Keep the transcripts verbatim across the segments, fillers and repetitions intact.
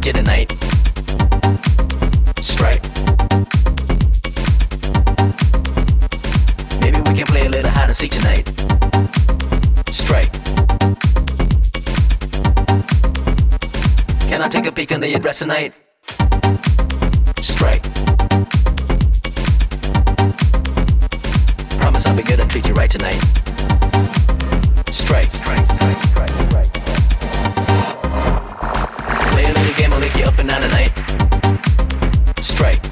you tonight. Strike. Maybe we can play a little hide and seek tonight. Strike. Can I take a peek under your dress tonight? Strike. Promise I'll be good and treat you right tonight. Strike. Strike. Strike. Strike. Strike. Play a little game, I'll lick you up and down tonight. Strike.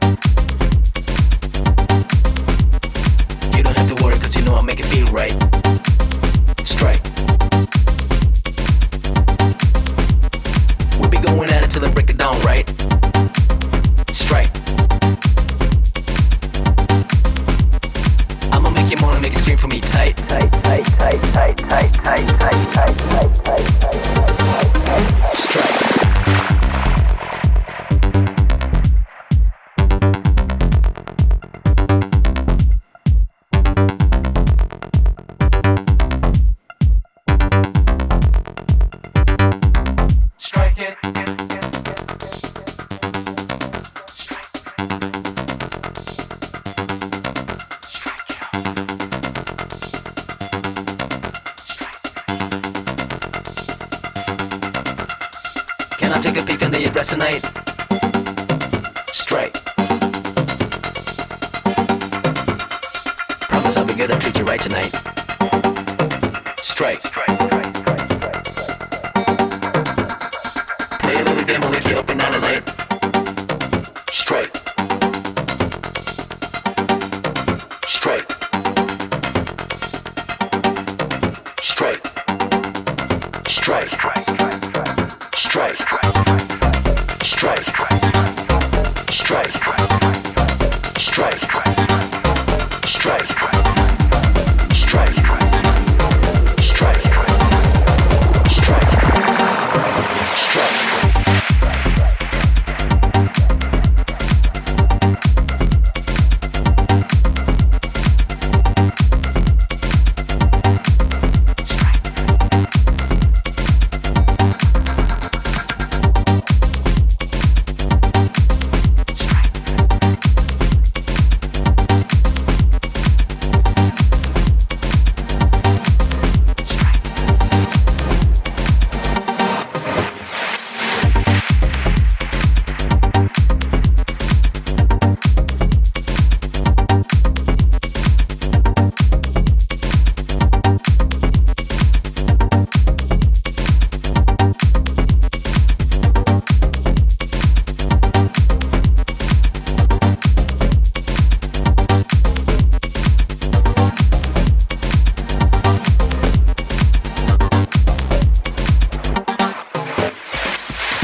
You don't have to worry, cause you know I'll make it feel right. Strike. We'll be going at it till I break it down, right? Strike. I'ma make you moan and make you scream for me tight. Tight, tight, tight, tight, tight, tight, tight, tight, tight, tight, tight, tight, tight. Strike. Can I take a peek under your dress tonight? Strike. Promise I'll be good and treat you right tonight. Strike. Strike. Strike. Strike. Strike. Play a little game, I'll lick you up and down tonight. Strike. Strike. Strike. Strike. Strike. Strike.